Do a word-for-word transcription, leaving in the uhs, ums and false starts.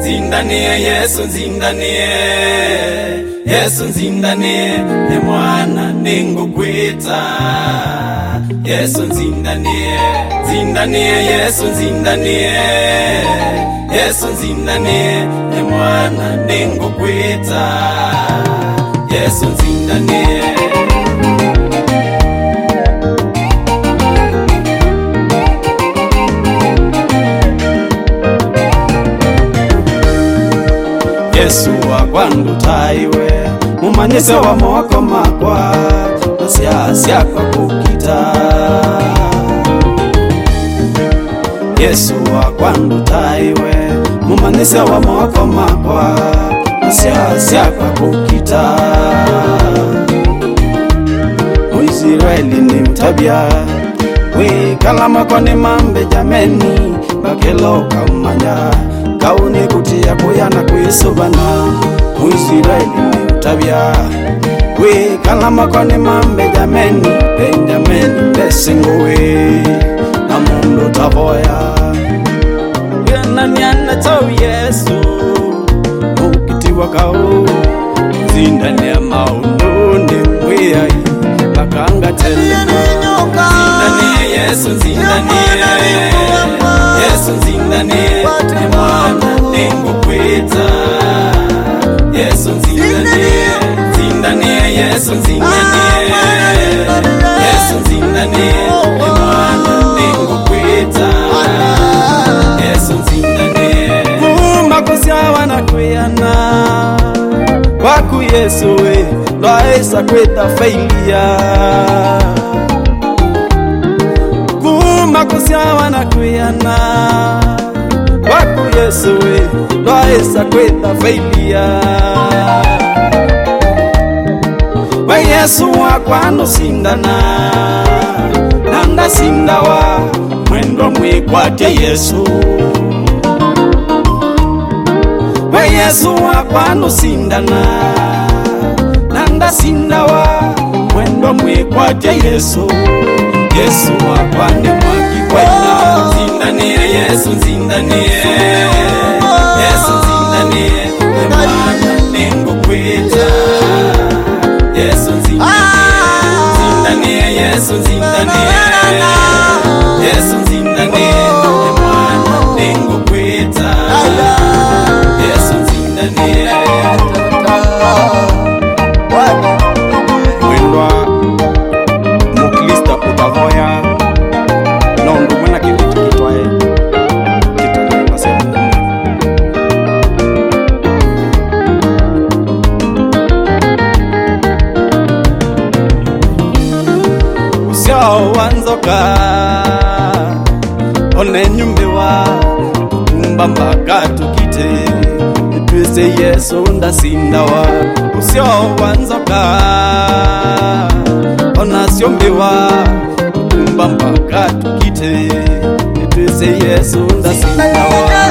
Zindanie Yesu zindanie, Yesu zindanie, ne mwana ningukwita. Yesu zindanie, zindanie Yesu zindanie, Yesu zindanie, ne mwana ningukwita. Yesu zindanie. Yesu wakwandu taiwe mumanyise wa moko makwa nasiasia kwa kukita. Yesu wakwandu taiwe mumanyise wa moko makwa nasiasia kwa kukita. Muisraeli ni mtabia we kalama kwa ni mambe jameni bakelo kamanya kauni kutia kuyana kuisubana. Muisraeli ni mtabia we kalama kwa ni mambe jameni Benjamin besinguwe na mundu tavoya gena nyana tau Yesu mukitiwa kao zindania maundundi mweyai bakanga telema. Zindanie Yesu zindanie, Yesu zindanie, ne mwana ningukwita. Yesu zindanie, zindanie Yesu zindanie, Yesu zindanie, ne mwana ningukwita. Yesu zindanie. Mumakosi wanakuyana waku Yesu we lwaesa kweta failia. Makosi wanakuyana waku Yesu we lwaesa kweta failia. Wa Yesu wakwano sindana nanga sindawa mwendo mwikwate Yesu. Wa Yesu wakwano sindana nanga sindawa mwendo mwikwate Yesu. Yesu wakwande mwaki kwaina zindanie Yesu zindanie, Yesu zindanie, ne mwana ningukwita. Yesu zindanie, zindanie Yesu zindanie, Yesu zindanie, ne mwana ningukwita. Yesu zindanie. Mwendwa muklista utavoya nondo mwana kitu kitwae kitana nasema usio wanzoka one nyumbewa kumba mpaka tukite twese Yesu ndasindawa. Usio wanzoka ona siombewa kumba mpaka tukite twese Yesu ndasindawa.